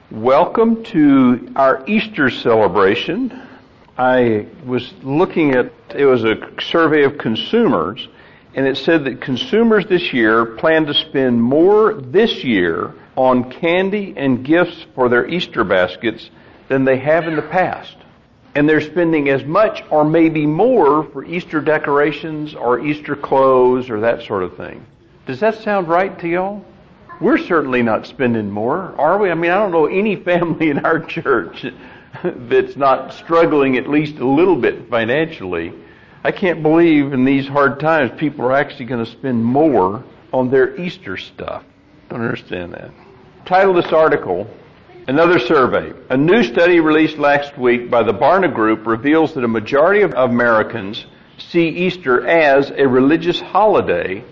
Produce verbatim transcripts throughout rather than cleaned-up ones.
Welcome to our Easter celebration. I was looking at, it was a survey of consumers, and it said that consumers this year plan to spend more this year on candy and gifts for their Easter baskets than they have in the past. And they're spending as much or maybe more for Easter decorations or Easter clothes or that sort of thing. Does that sound right to y'all? We're certainly not spending more, are we? I mean, I don't know any family in our church that's not struggling at least a little bit financially. I can't believe in these hard times people are actually going to spend more on their Easter stuff. I don't understand that. Title of this article, Another Survey. A new study released last week by the Barna Group reveals that a majority of Americans see Easter as a religious holiday,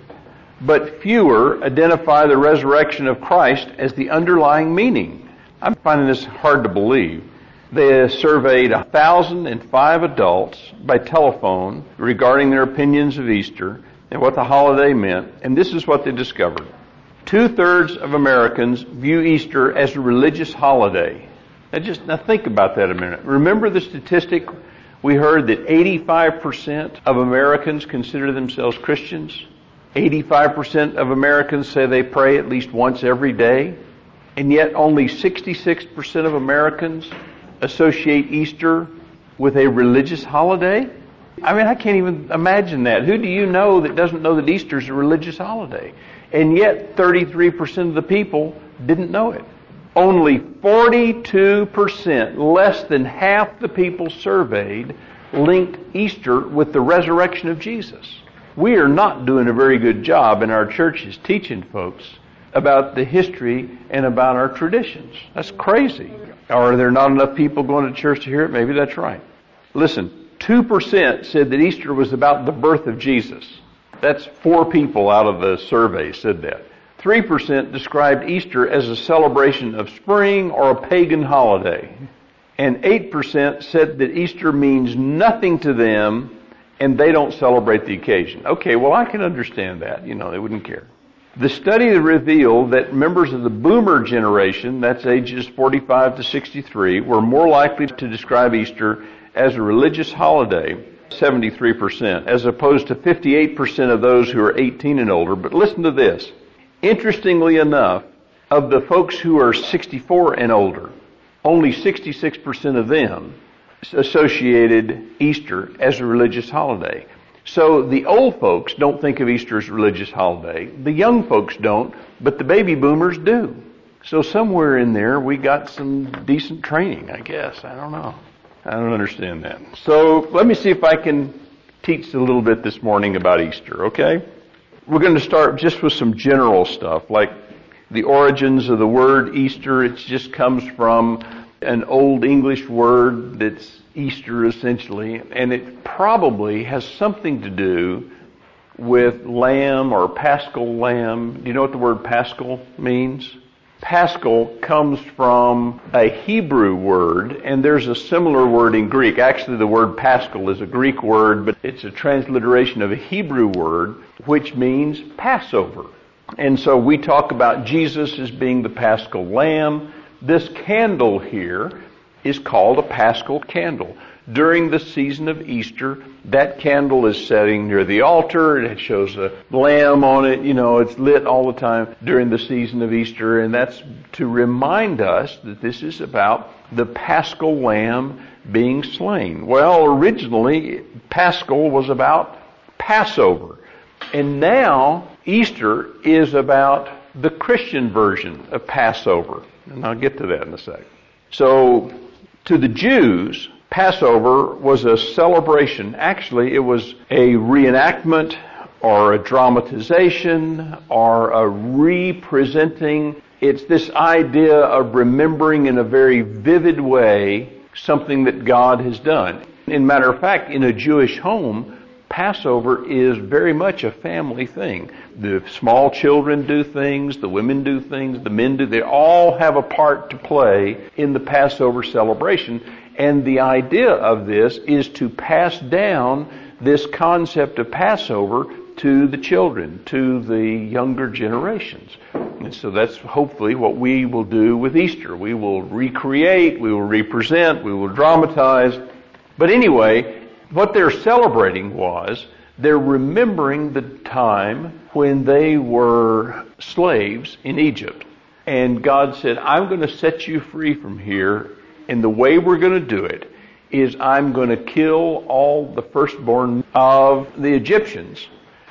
but fewer identify the resurrection of Christ as the underlying meaning. I'm finding this hard to believe. They surveyed one thousand five adults by telephone regarding their opinions of Easter and what the holiday meant, and this is what they discovered. Two-thirds of Americans view Easter as a religious holiday. Now just now think about that a minute. Remember the statistic we heard that eighty-five percent of Americans consider themselves Christians? eighty-five percent of Americans say they pray at least once every day, and yet only sixty-six percent of Americans associate Easter with a religious holiday? I mean, I can't even imagine that. Who do you know that doesn't know that Easter is a religious holiday? And yet thirty-three percent of the people didn't know it. Only forty-two percent, less than half the people surveyed, linked Easter with the resurrection of Jesus. We are not doing a very good job in our churches teaching folks about the history and about our traditions. That's crazy. Are there not enough people going to church to hear it? Maybe that's right. Listen, two percent said that Easter was about the birth of Jesus. That's four people out of the survey said that. three percent described Easter as a celebration of spring or a pagan holiday. And eight percent said that Easter means nothing to them and they don't celebrate the occasion. Okay, well, I can understand that. You know, they wouldn't care. The study revealed that members of the boomer generation, that's ages forty-five to sixty-three, were more likely to describe Easter as a religious holiday, seventy-three percent, as opposed to fifty-eight percent of those who are eighteen and older. But listen to this. Interestingly enough, of the folks who are sixty-four and older, only sixty-six percent of them associated Easter as a religious holiday. So the old folks don't think of Easter as a religious holiday. The young folks don't, but the baby boomers do. So somewhere in there we got some decent training, I guess. I don't know. I don't understand that. So let me see if I can teach a little bit this morning about Easter, okay? We're going to start just with some general stuff, like the origins of the word Easter. It just comes from an old English word that's Easter essentially, and it probably has something to do with lamb or paschal lamb. Do you know what the word paschal means? Paschal comes from a Hebrew word, and there's a similar word in Greek. Actually, the word paschal is a Greek word, but it's a transliteration of a Hebrew word, which means Passover. And so we talk about Jesus as being the paschal lamb. This candle here is called a paschal candle. During the season of Easter, that candle is setting near the altar. It shows a lamb on it. You know, it's lit all the time during the season of Easter. And that's to remind us that this is about the paschal lamb being slain. Well, originally, paschal was about Passover. And now, Easter is about the Christian version of Passover. And I'll get to that in a sec. So, to the Jews, Passover was a celebration. Actually, it was a reenactment or a dramatization or a representing. It's this idea of remembering in a very vivid way something that God has done. In matter of fact, in a Jewish home, Passover is very much a family thing. The small children do things, the women do things, the men do. They all have a part to play in the Passover celebration. And the idea of this is to pass down this concept of Passover to the children, to the younger generations. And so that's hopefully what we will do with Easter. We will recreate, we will represent, we will dramatize. But anyway, what they're celebrating was they're remembering the time when they were slaves in Egypt. And God said, I'm going to set you free from here, and the way we're going to do it is I'm going to kill all the firstborn of the Egyptians.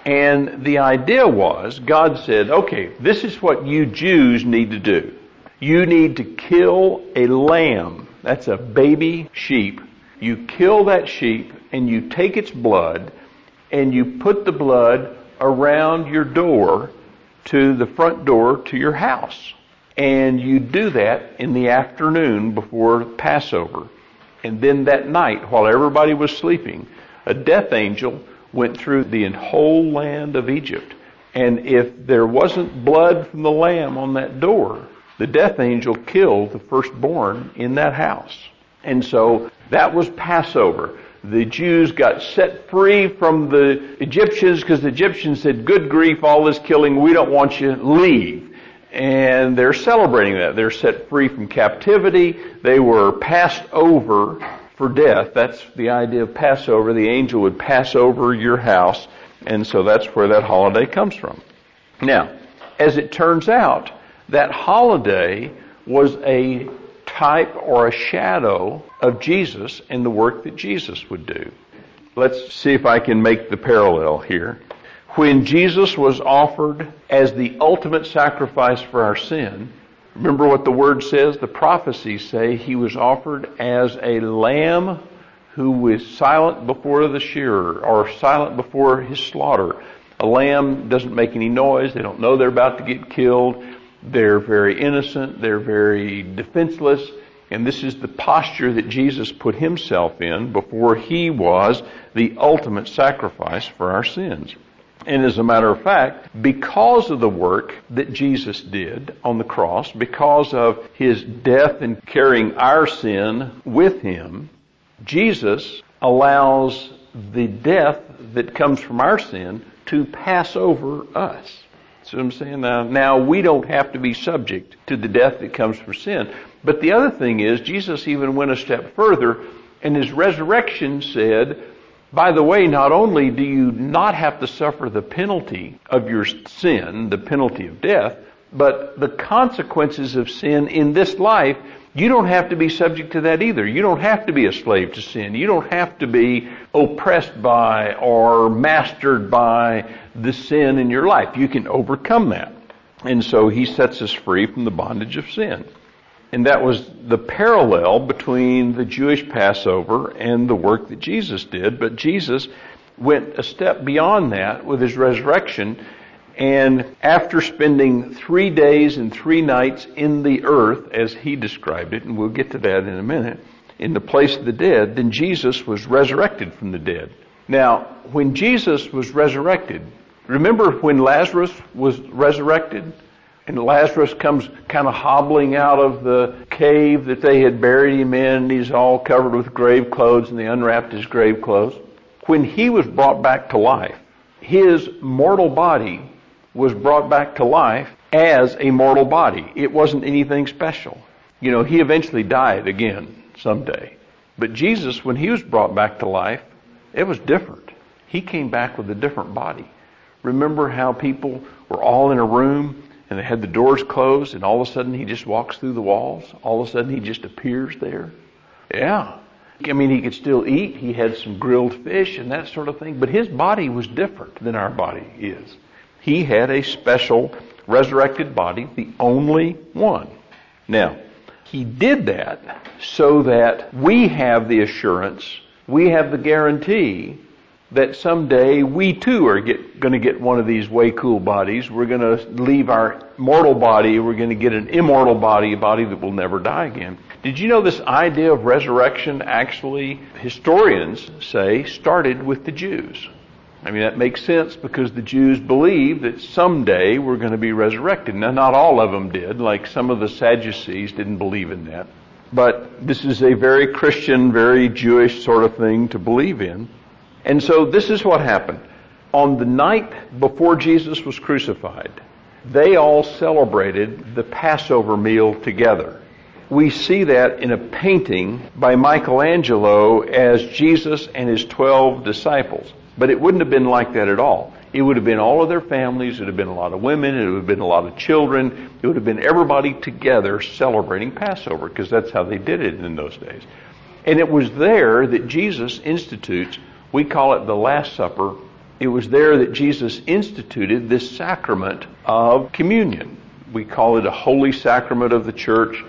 And the idea was, God said, okay, this is what you Jews need to do. You need to kill a lamb. That's a baby sheep. You kill that sheep, and you take its blood, and you put the blood around your door to the front door to your house. And you do that in the afternoon before Passover. And then that night, while everybody was sleeping, a death angel went through the whole land of Egypt. And if there wasn't blood from the lamb on that door, the death angel killed the firstborn in that house. And so that was Passover. The Jews got set free from the Egyptians because the Egyptians said, good grief, all this killing, we don't want you, leave. And they're celebrating that. They're set free from captivity. They were passed over for death. That's the idea of Passover. The angel would pass over your house. And so that's where that holiday comes from. Now, as it turns out, that holiday was a type or a shadow of Jesus and the work that Jesus would do. Let's see if I can make the parallel here. When Jesus was offered as the ultimate sacrifice for our sin, remember what the Word says? The prophecies say he was offered as a lamb who was silent before the shearer, or silent before his slaughter. A lamb doesn't make any noise. They don't know they're about to get killed. They're very innocent. They're very defenseless. And this is the posture that Jesus put himself in before he was the ultimate sacrifice for our sins. And as a matter of fact, because of the work that Jesus did on the cross, because of his death and carrying our sin with him, Jesus allows the death that comes from our sin to pass over us. See what I'm saying? Now, now we don't have to be subject to the death that comes from sin. But the other thing is, Jesus even went a step further, and his resurrection said, by the way, not only do you not have to suffer the penalty of your sin, the penalty of death, but the consequences of sin in this life, you don't have to be subject to that either. You don't have to be a slave to sin. You don't have to be oppressed by or mastered by the sin in your life. You can overcome that. And so he sets us free from the bondage of sin. And that was the parallel between the Jewish Passover and the work that Jesus did. But Jesus went a step beyond that with his resurrection. And after spending three days and three nights in the earth, as he described it, and we'll get to that in a minute, in the place of the dead, then Jesus was resurrected from the dead. Now, when Jesus was resurrected, remember when Lazarus was resurrected? And Lazarus comes kind of hobbling out of the cave that they had buried him in, and he's all covered with grave clothes, and they unwrapped his grave clothes. When he was brought back to life, his mortal body was brought back to life as a mortal body. It wasn't anything special. You know, he eventually died again someday. But Jesus, when he was brought back to life, it was different. He came back with a different body. Remember how people were all in a room, and they had the doors closed, and all of a sudden he just walks through the walls. All of a sudden he just appears there. Yeah. I mean, he could still eat. He had some grilled fish and that sort of thing. But his body was different than our body is. He had a special resurrected body, the only one. Now, he did that so that we have the assurance, we have the guarantee that someday we too are get, going to get one of these way cool bodies. We're going to leave our mortal body. We're going to get an immortal body, a body that will never die again. Did you know this idea of resurrection actually, historians say, started with the Jews? I mean, that makes sense because the Jews believed that someday we're going to be resurrected. Now, not all of them did. Like some of the Sadducees didn't believe in that. But this is a very Christian, very Jewish sort of thing to believe in. And so this is what happened. On the night before Jesus was crucified, they all celebrated the Passover meal together. We see that in a painting by Michelangelo as Jesus and his twelve disciples. But it wouldn't have been like that at all. It would have been all of their families. It would have been a lot of women. It would have been a lot of children. It would have been everybody together celebrating Passover, because that's how they did it in those days. And it was there that Jesus institutes, we call it the Last Supper. It was there that Jesus instituted this sacrament of communion. We call it a holy sacrament of the church.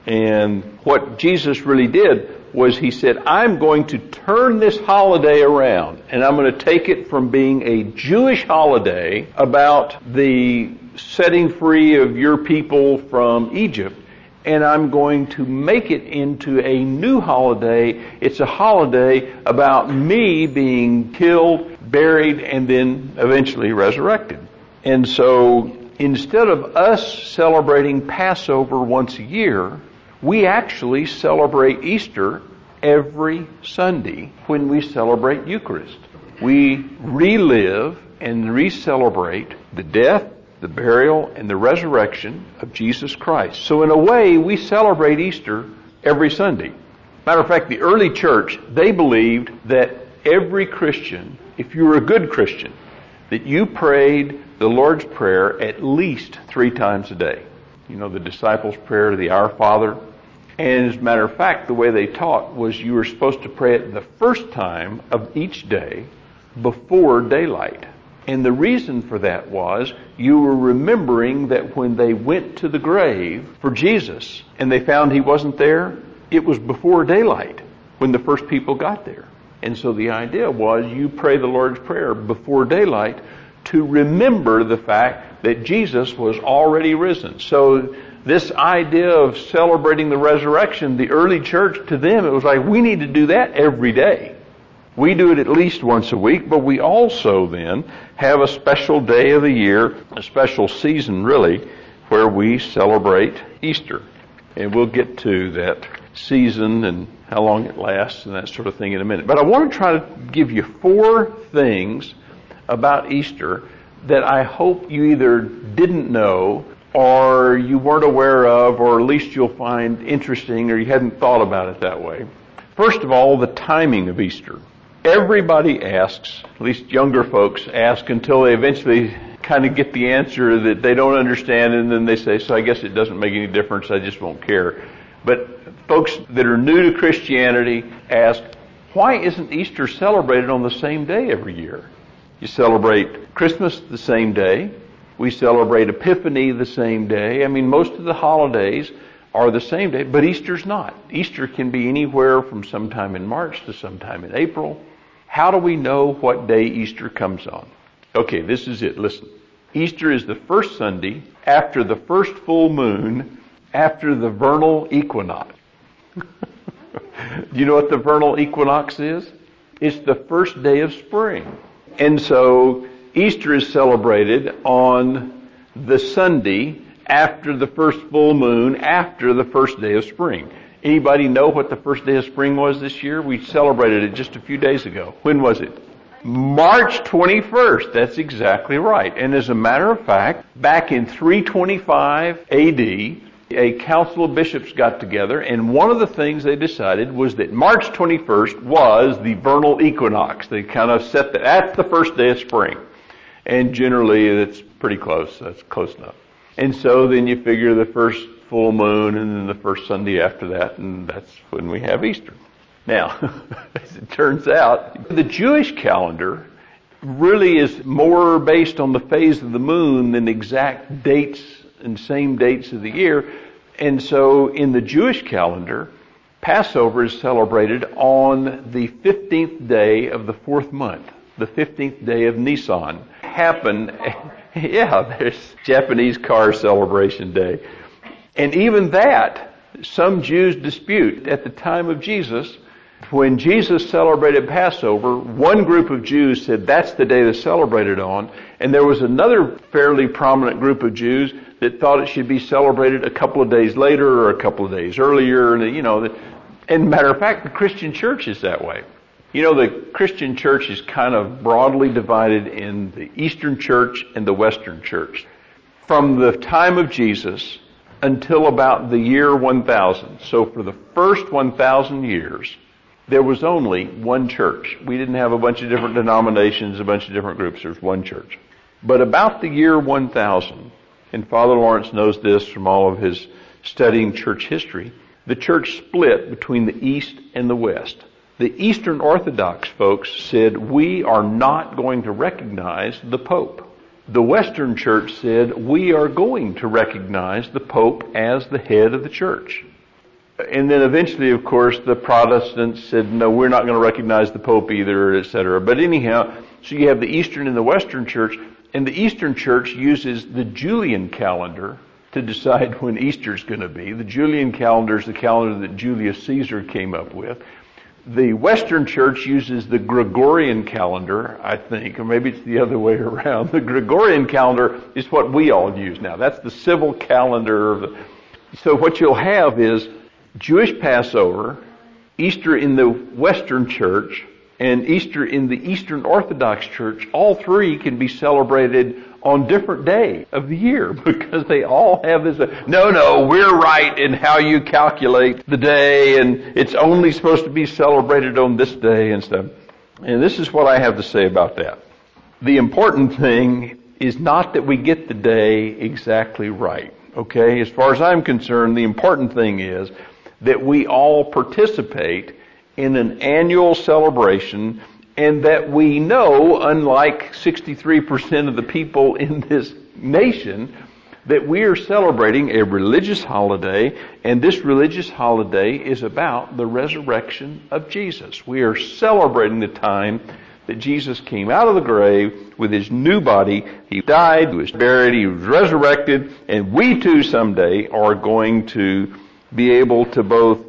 And what Jesus really did was he said, I'm going to turn this holiday around, and I'm going to take it from being a Jewish holiday about the setting free of your people from Egypt, and I'm going to make it into a new holiday. It's a holiday about me being killed, buried, and then eventually resurrected. And so instead of us celebrating Passover once a year, we actually celebrate Easter every Sunday when we celebrate Eucharist. We relive and re-celebrate the death, the burial, and the resurrection of Jesus Christ. So in a way, we celebrate Easter every Sunday. Matter of fact, the early church, they believed that every Christian, if you were a good Christian, that you prayed the Lord's Prayer at least three times a day. You know, the disciples' prayer, the Our Father. And as a matter of fact, the way they taught was you were supposed to pray it the first time of each day before daylight. And the reason for that was you were remembering that when they went to the grave for Jesus and they found he wasn't there, it was before daylight when the first people got there. And so the idea was you pray the Lord's Prayer before daylight to remember the fact that Jesus was already risen. So this idea of celebrating the resurrection, the early church, to them, it was like, we need to do that every day. We do it at least once a week, but we also then have a special day of the year, a special season really, where we celebrate Easter. And we'll get to that season and how long it lasts and that sort of thing in a minute. But I want to try to give you four things about Easter that I hope you either didn't know or you weren't aware of, or at least you'll find interesting, or you hadn't thought about it that way. First of all, the timing of Easter. Everybody asks, at least younger folks ask, until they eventually kind of get the answer that they don't understand, and then they say, so I guess it doesn't make any difference, I just won't care. But folks that are new to Christianity ask, why isn't Easter celebrated on the same day every year? You celebrate Christmas the same day. We celebrate Epiphany the same day. I mean, most of the holidays are the same day, but Easter's not. Easter can be anywhere from sometime in March to sometime in April. How do we know what day Easter comes on? Okay, this is it. Listen. Easter is the first Sunday after the first full moon after the vernal equinox. Do you know what the vernal equinox is? It's the first day of spring. And so Easter is celebrated on the Sunday after the first full moon, after the first day of spring. Anybody know what the first day of spring was this year? We celebrated it just a few days ago. When was it? March twenty-first. That's exactly right. And as a matter of fact, back in three twenty-five A D, a council of bishops got together, and one of the things they decided was that March twenty-first was the vernal equinox. They kind of set that. That's the first day of spring. And generally, it's pretty close. That's close enough. And so then you figure the first full moon and then the first Sunday after that, and that's when we have Easter. Now, as it turns out, the Jewish calendar really is more based on the phase of the moon than exact dates and same dates of the year. And so in the Jewish calendar, Passover is celebrated on the fifteenth day of the fourth month, the fifteenth day of Nisan. Happen, yeah, there's Japanese car celebration day. And even that, some Jews dispute. At the time of Jesus, when Jesus celebrated Passover, one group of Jews said that's the day to celebrate it on, and there was another fairly prominent group of Jews that thought it should be celebrated a couple of days later or a couple of days earlier. And, you know, and matter of fact, the Christian church is that way. You know, the Christian church is kind of broadly divided in the Eastern church and the Western church. From the time of Jesus until about the year one thousand. So for the first one thousand years, there was only one church. We didn't have a bunch of different denominations, a bunch of different groups. There was one church. But about the year one thousand, and Father Lawrence knows this from all of his studying church history, the church split between the East and the West. The Eastern Orthodox folks said, we are not going to recognize the Pope. The Western church said, we are going to recognize the Pope as the head of the church. And then eventually, of course, the Protestants said, no, we're not going to recognize the Pope either, et cetera. But anyhow, so you have the Eastern and the Western church, and the Eastern church uses the Julian calendar to decide when Easter's going to be. The Julian calendar is the calendar that Julius Caesar came up with. The Western church uses the Gregorian calendar, I think, or maybe it's the other way around. The Gregorian calendar is what we all use now. That's the civil calendar. So what you'll have is Jewish Passover, Easter in the Western church, and Easter in the Eastern Orthodox church. All three can be celebrated on different days of the year because they all have this, uh, no, no, we're right in how you calculate the day, and it's only supposed to be celebrated on this day and stuff. And this is what I have to say about that. The important thing is not that we get the day exactly right, okay? As far as I'm concerned, the important thing is that we all participate in an annual celebration, and that we know, unlike sixty-three percent of the people in this nation, that we are celebrating a religious holiday, and this religious holiday is about the resurrection of Jesus. We are celebrating the time that Jesus came out of the grave with his new body. He died, he was buried, he was resurrected, and we too someday are going to be able to both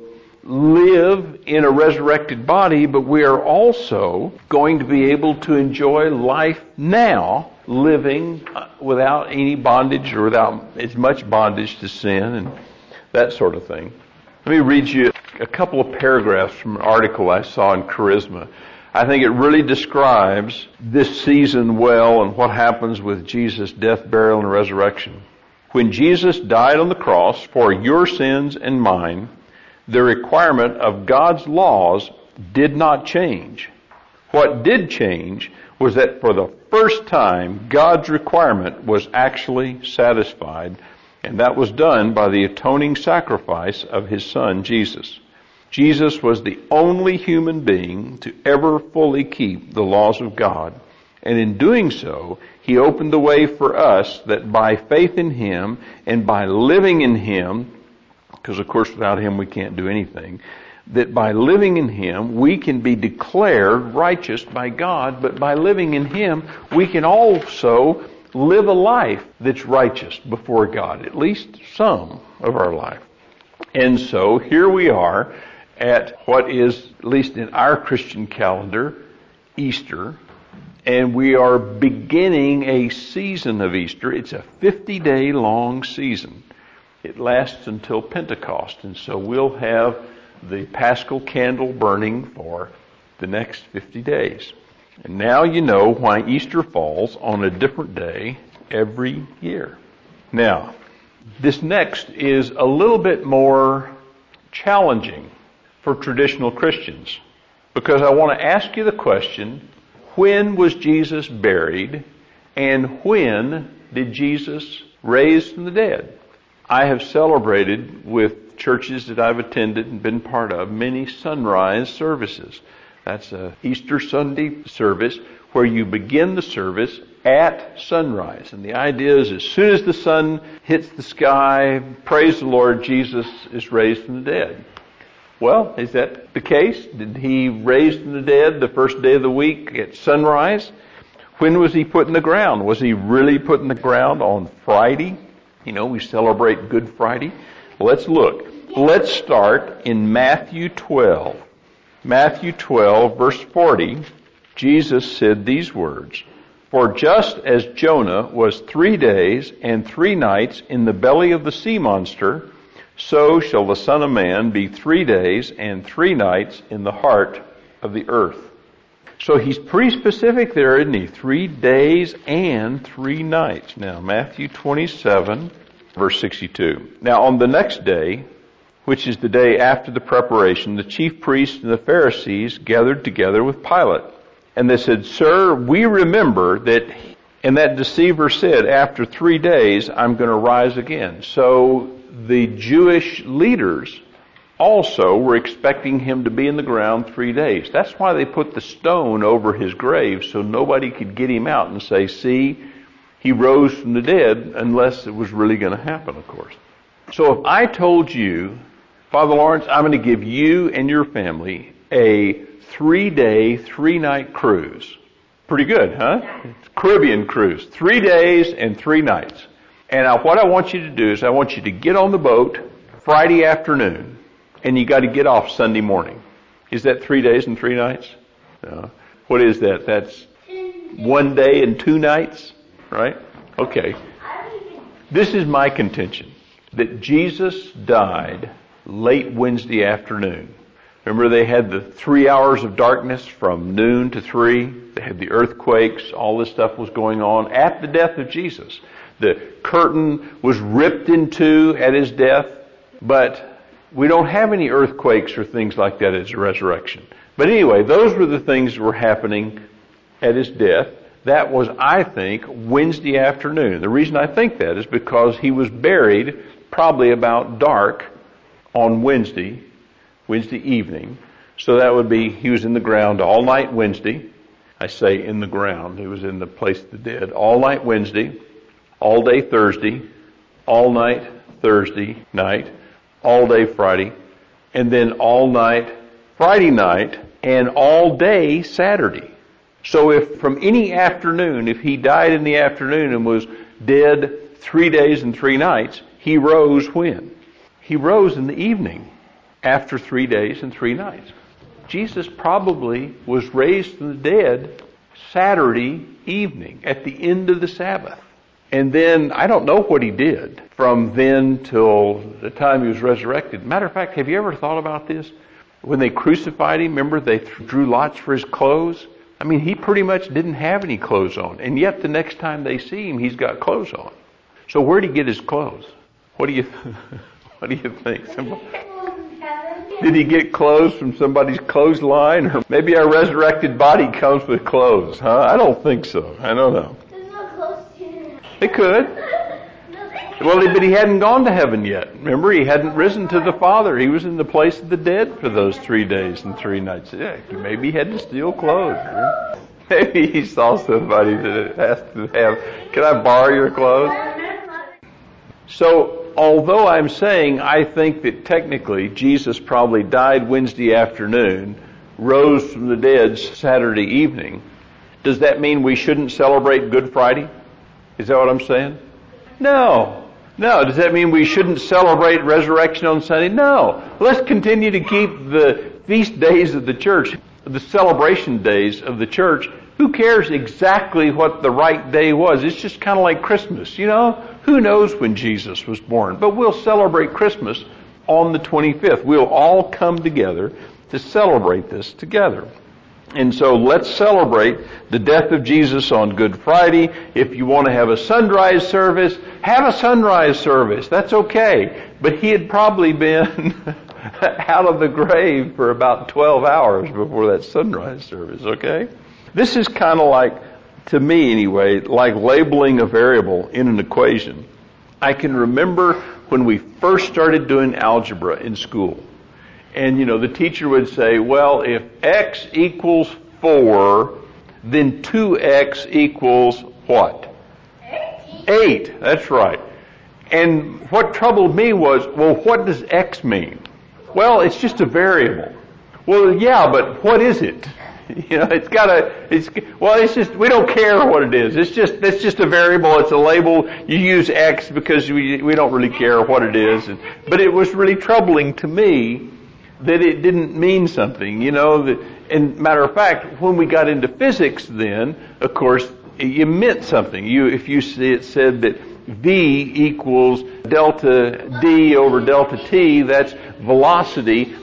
live in a resurrected body, but we are also going to be able to enjoy life now, living without any bondage or without as much bondage to sin and that sort of thing. Let me read you a couple of paragraphs from an article I saw in Charisma. I think it really describes this season well and what happens with Jesus' death, burial, and resurrection. When Jesus died on the cross for your sins and mine, the requirement of God's laws did not change. What did change was that for the first time, God's requirement was actually satisfied, and that was done by the atoning sacrifice of his Son, Jesus. Jesus was the only human being to ever fully keep the laws of God, and in doing so, he opened the way for us that by faith in him and by living in him, because of course without him we can't do anything, that by living in him we can be declared righteous by God, but by living in him we can also live a life that's righteous before God, at least some of our life. And so here we are at what is, at least in our Christian calendar, Easter, and we are beginning a season of Easter. It's a fifty-day long season. It lasts until Pentecost, and so we'll have the Paschal candle burning for the next fifty days. And now you know why Easter falls on a different day every year. Now, this next is a little bit more challenging for traditional Christians, because I want to ask you the question, when was Jesus buried, and when did Jesus rise from the dead? I have celebrated with churches that I've attended and been part of many sunrise services. That's a Easter Sunday service where you begin the service at sunrise. And the idea is as soon as the sun hits the sky, praise the Lord, Jesus is raised from the dead. Well, is that the case? Did he raise from the dead the first day of the week at sunrise? When was he put in the ground? Was he really put in the ground on Friday? You know, we celebrate Good Friday. Well, let's look. Let's start in Matthew twelve. Matthew twelve, verse forty, Jesus said these words, "For just as Jonah was three days and three nights in the belly of the sea monster, so shall the Son of Man be three days and three nights in the heart of the earth." So he's pretty specific there, isn't he? Three days and three nights. Now, Matthew twenty-seven, verse sixty-two. Now, on the next day, which is the day after the preparation, the chief priests and the Pharisees gathered together with Pilate. And they said, Sir, we remember that, and that deceiver said, after three days, I'm going to rise again. So the Jewish leaders also were expecting him to be in the ground three days. That's why they put the stone over his grave, so nobody could get him out and say, see, he rose from the dead, unless it was really going to happen, of course. So if I told you, Father Lawrence, I'm going to give you and your family a three-day, three-night cruise. Pretty good, huh? Caribbean cruise. Three days and three nights. And now what I want you to do is I want you to get on the boat Friday afternoon, and you got to get off Sunday morning. Is that three days and three nights? No. What is that? That's one day and two nights, right? Okay. This is my contention, that Jesus died late Wednesday afternoon. Remember, they had the three hours of darkness from noon to three. They had the earthquakes. All this stuff was going on at the death of Jesus. The curtain was ripped in two at his death, but we don't have any earthquakes or things like that at his resurrection. But anyway, those were the things that were happening at his death. That was, I think, Wednesday afternoon. The reason I think that is because he was buried probably about dark on Wednesday, Wednesday evening. So that would be, he was in the ground all night Wednesday. I say in the ground. He was in the place of the dead. All night Wednesday, all day Thursday, all night Thursday night, all day Friday, and then all night Friday night, and all day Saturday. So if from any afternoon, if he died in the afternoon and was dead three days and three nights, he rose when? He rose in the evening after three days and three nights. Jesus probably was raised from the dead Saturday evening at the end of the Sabbath. And then, I don't know what he did from then till the time he was resurrected. Matter of fact, have you ever thought about this? When they crucified him, remember they drew lots for his clothes? I mean, he pretty much didn't have any clothes on. And yet the next time they see him, he's got clothes on. So where'd he get his clothes? What do you, what do you think? Somebody, did he get clothes from somebody's clothesline? Or maybe our resurrected body comes with clothes, huh? I don't think so. I don't know. They could. Well, but he hadn't gone to heaven yet. Remember, he hadn't risen to the Father. He was in the place of the dead for those three days and three nights. Yeah, maybe he had to steal clothes. Maybe he saw somebody that has to have, can I borrow your clothes? So, although I'm saying I think that technically Jesus probably died Wednesday afternoon, rose from the dead Saturday evening, does that mean we shouldn't celebrate Good Friday? Is that what I'm saying? No. No. Does that mean we shouldn't celebrate resurrection on Sunday? No. Let's continue to keep the feast days of the church, the celebration days of the church. Who cares exactly what the right day was? It's just kind of like Christmas, you know? Who knows when Jesus was born? But we'll celebrate Christmas on the twenty-fifth. We'll all come together to celebrate this together. And so let's celebrate the death of Jesus on Good Friday. If you want to have a sunrise service, have a sunrise service. That's okay. But he had probably been out of the grave for about twelve hours before that sunrise service, okay? This is kind of like, to me anyway, like labeling a variable in an equation. I can remember when we first started doing algebra in school. And, you know, the teacher would say, well, if x equals four, then two x equals what? Eight. Eight, that's right. And what troubled me was, well, what does x mean? Well, it's just a variable. Well, yeah, but what is it? You know, it's got a, it's, well, it's just, we don't care what it is. It's just, it's just a variable. It's a label. You use x because we, we don't really care what it is. And, but it was really troubling to me that it didn't mean something, you know. That, and matter of fact, when we got into physics then, of course, it meant something. You, if you see it said that V equals delta D over delta T, that's velocity,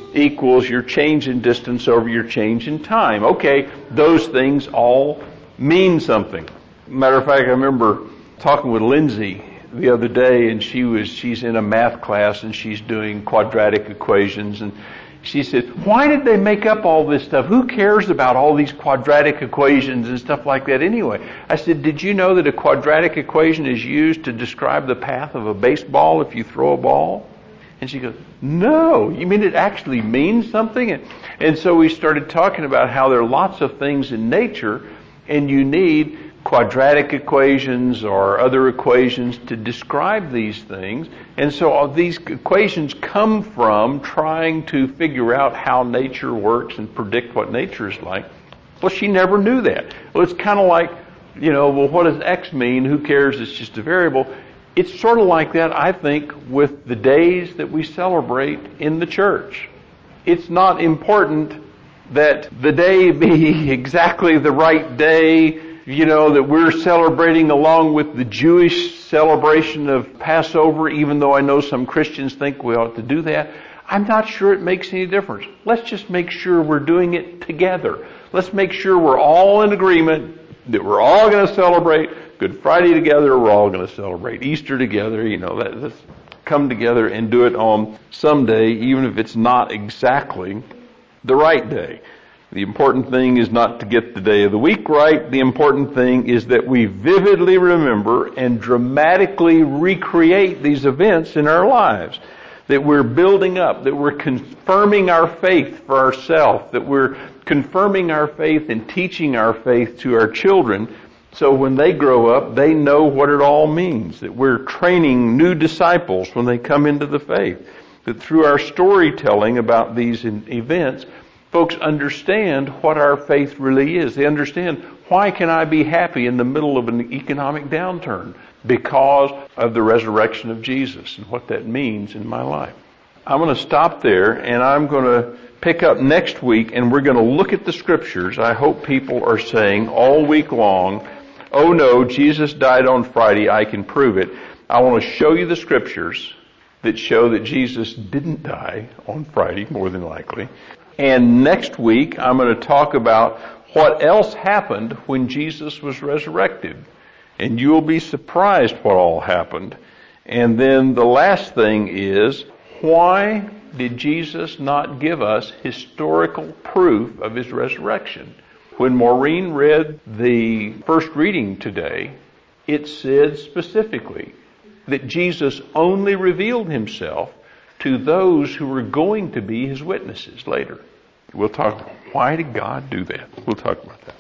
equals your change in distance over your change in time. Okay, those things all mean something. Matter of fact, I remember talking with Lindsay the other day, and she was she's in a math class and she's doing quadratic equations, and she said, "Why did they make up all this stuff? Who cares about all these quadratic equations and stuff like that anyway?" I said, "Did you know that a quadratic equation is used to describe the path of a baseball if you throw a ball?" And she goes, "No, you mean it actually means something?" And, and so we started talking about how there are lots of things in nature, and you need quadratic equations or other equations to describe these things. And so all these equations come from trying to figure out how nature works and predict what nature is like. Well, she never knew that. Well, it's kind of like, you know, well, what does X mean? Who cares? It's just a variable. It's sort of like that, I think, with the days that we celebrate in the church. It's not important that the day be exactly the right day, you know, that we're celebrating along with the Jewish celebration of Passover, even though I know some Christians think we ought to do that. I'm not sure it makes any difference. Let's just make sure we're doing it together. Let's make sure we're all in agreement that we're all going to celebrate Good Friday together. We're all going to celebrate Easter together. You know, let, let's come together and do it on some day, even if it's not exactly the right day. The important thing is not to get the day of the week right. The important thing is that we vividly remember and dramatically recreate these events in our lives. That we're building up, that we're confirming our faith for ourselves, that we're confirming our faith and teaching our faith to our children, so when they grow up, they know what it all means. That we're training new disciples when they come into the faith. That through our storytelling about these events, folks understand what our faith really is. They understand, why can I be happy in the middle of an economic downturn? Because of the resurrection of Jesus and what that means in my life. I'm going to stop there, and I'm going to pick up next week, and we're going to look at the scriptures. I hope people are saying all week long, "Oh no, Jesus died on Friday, I can prove it." I want to show you the scriptures that show that Jesus didn't die on Friday, more than likely. And next week, I'm going to talk about what else happened when Jesus was resurrected. And you'll be surprised what all happened. And then the last thing is, why did Jesus not give us historical proof of his resurrection? When Maureen read the first reading today, it said specifically that Jesus only revealed himself to those who were going to be his witnesses later. We'll talk, why did God do that? We'll talk about that.